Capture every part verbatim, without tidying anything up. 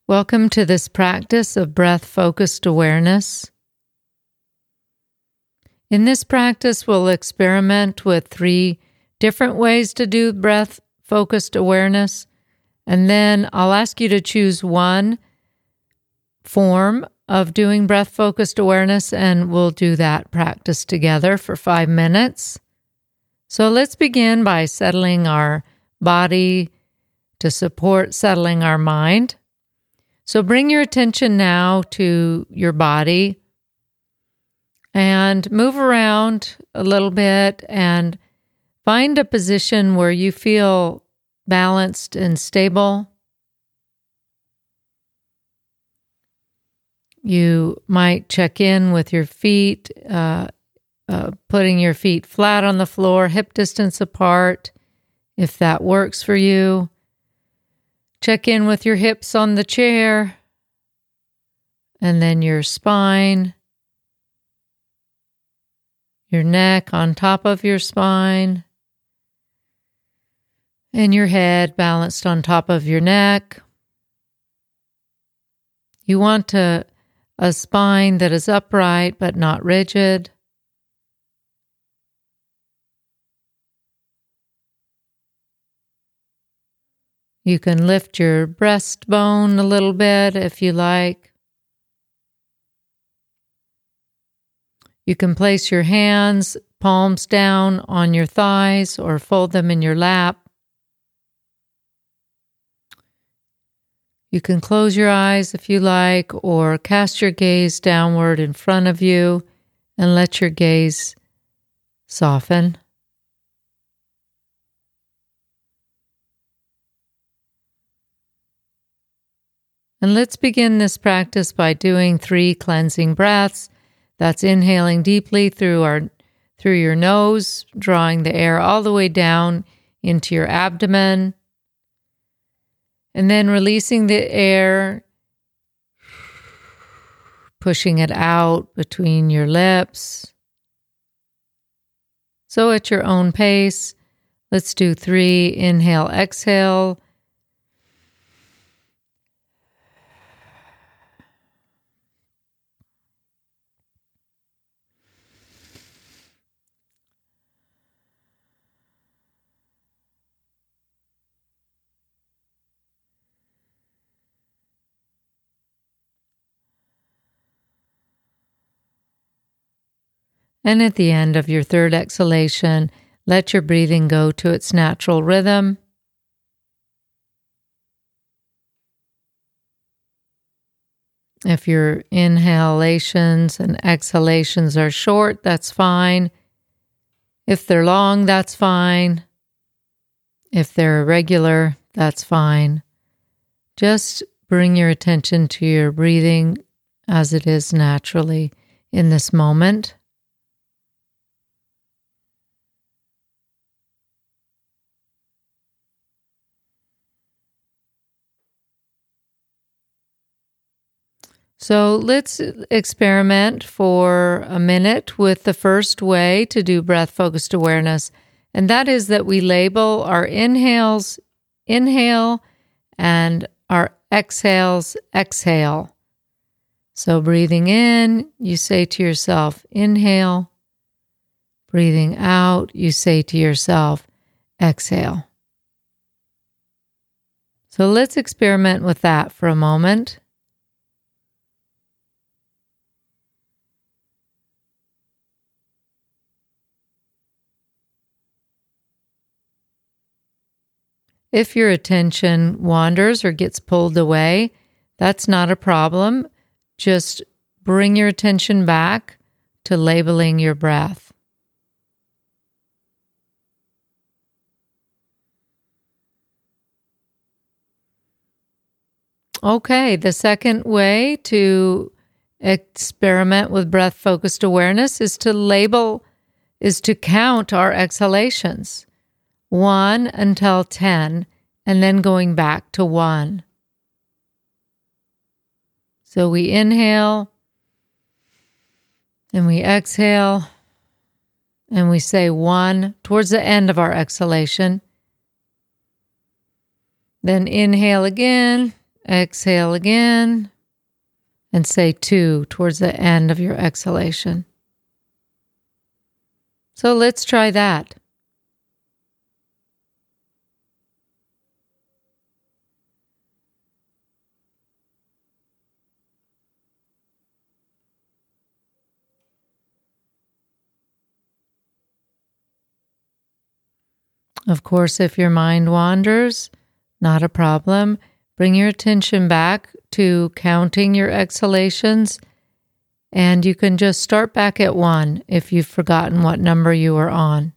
Welcome to this practice of breath-focused awareness. In this practice, we'll experiment with three different ways to do breath-focused awareness, and then I'll ask you to choose one form of doing breath-focused awareness, and we'll do that practice together for five minutes. So let's begin by settling our body to support settling our mind. So bring your attention now to your body and move around a little bit and find a position where you feel balanced and stable. You might check in with your feet, uh, uh, putting your feet flat on the floor, hip distance apart, if that works for you. Check in with your hips on the chair, and then your spine, your neck on top of your spine, and your head balanced on top of your neck. You want to, a spine that is upright but not rigid. You can lift your breastbone a little bit if you like. You can place your hands, palms down on your thighs or fold them in your lap. You can close your eyes if you like, or cast your gaze downward in front of you and let your gaze soften. And let's begin this practice by doing three cleansing breaths. That's inhaling deeply through our through your nose, drawing the air all the way down into your abdomen, and then releasing the air, pushing it out between your lips. So at your own pace, let's do three inhale, exhale. And at the end of your third exhalation, let your breathing go to its natural rhythm. If your inhalations and exhalations are short, that's fine. If they're long, that's fine. If they're irregular, that's fine. Just bring your attention to your breathing as it is naturally in this moment. So let's experiment for a minute with the first way to do breath-focused awareness, and that is that we label our inhales, inhale, and our exhales, exhale. So breathing in, you say to yourself, inhale. Breathing out, you say to yourself, exhale. So let's experiment with that for a moment. If your attention wanders or gets pulled away, that's not a problem. Just bring your attention back to labeling your breath. Okay, the second way to experiment with breath-focused awareness is to label, is to count our exhalations. One until ten, and then going back to one. So we inhale, and we exhale, and we say one towards the end of our exhalation. Then inhale again, exhale again, and say two towards the end of your exhalation. So let's try that. Of course, if your mind wanders, not a problem. Bring your attention back to counting your exhalations, and you can just start back at one if you've forgotten what number you were on.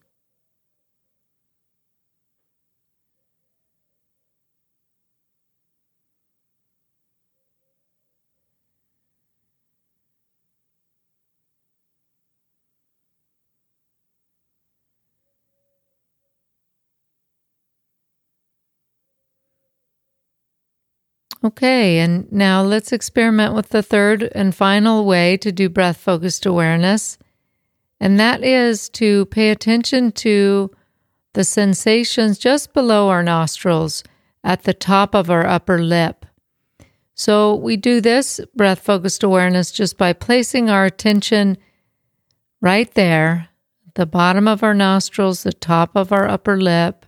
Okay, and now let's experiment with the third and final way to do breath-focused awareness, and that is to pay attention to the sensations just below our nostrils at the top of our upper lip. So we do this breath-focused awareness just by placing our attention right there, the bottom of our nostrils, the top of our upper lip.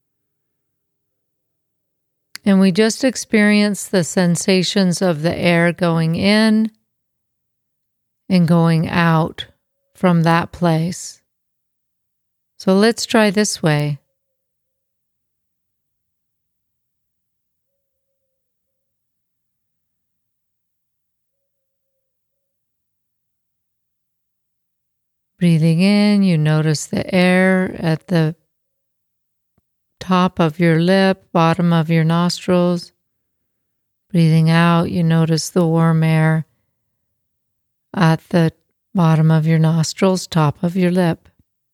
And we just experience the sensations of the air going in and going out from that place. So let's try this way. Breathing in, you notice the air at the top of your lip, bottom of your nostrils. Breathing out, you notice the warm air at the bottom of your nostrils, top of your lip.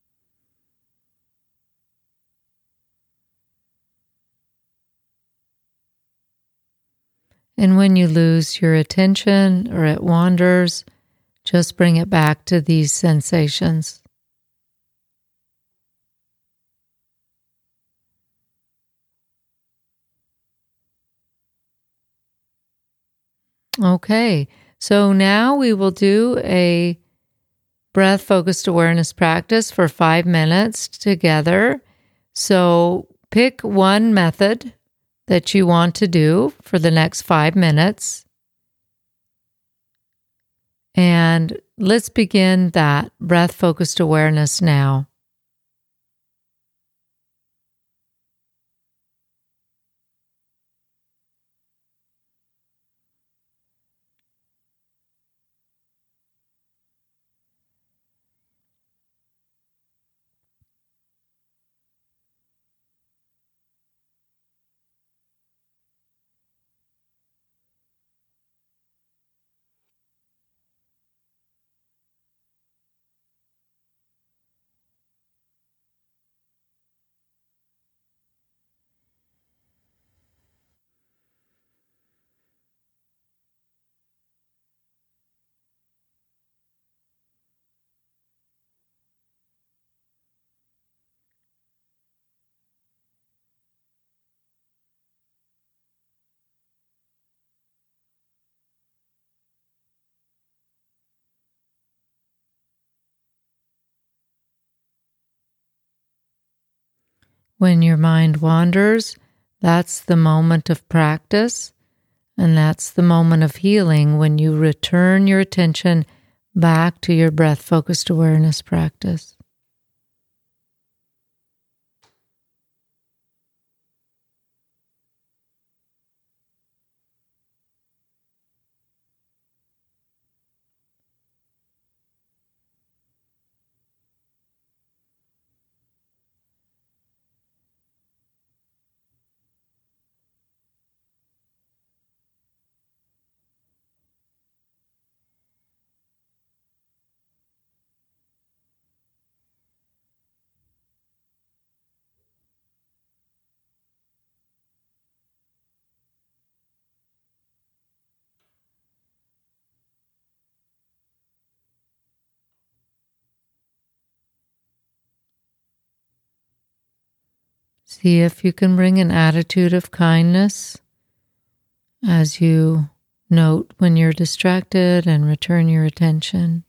And when you lose your attention or it wanders, just bring it back to these sensations. Okay, so now we will do a breath-focused awareness practice for five minutes together. So pick one method that you want to do for the next five minutes. And let's begin that breath-focused awareness now. When your mind wanders, that's the moment of practice, and that's the moment of healing when you return your attention back to your breath-focused awareness practice. See if you can bring an attitude of kindness as you note when you're distracted and return your attention.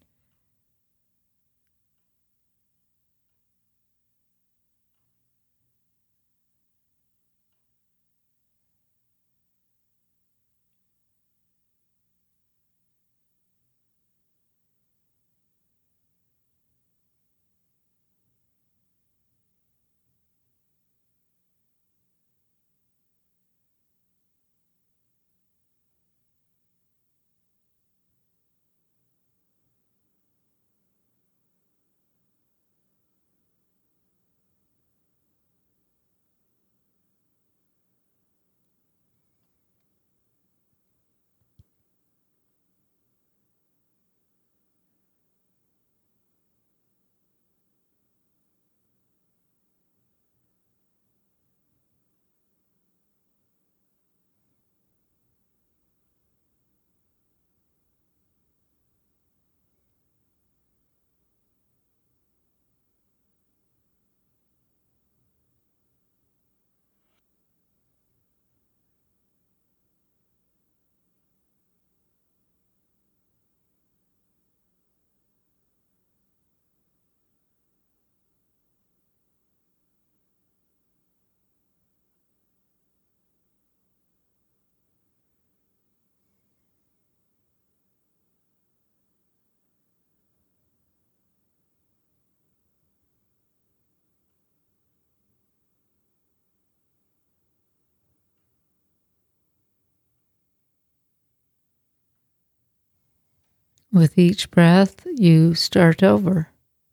With each breath, you start over.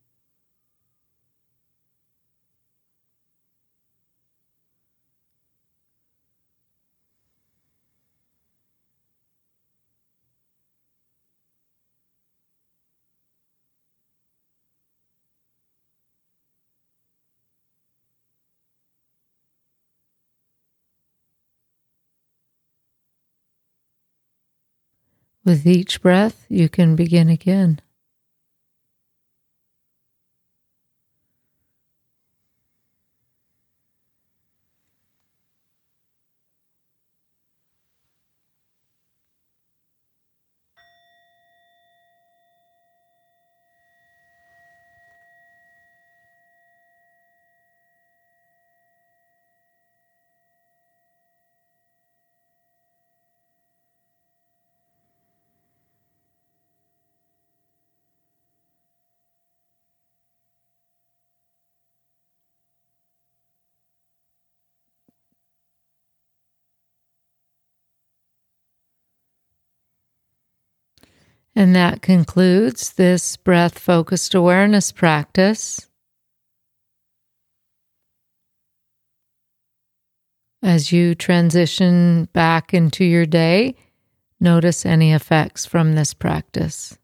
With each breath, you can begin again. And that concludes this breath-focused awareness practice. As you transition back into your day, notice any effects from this practice.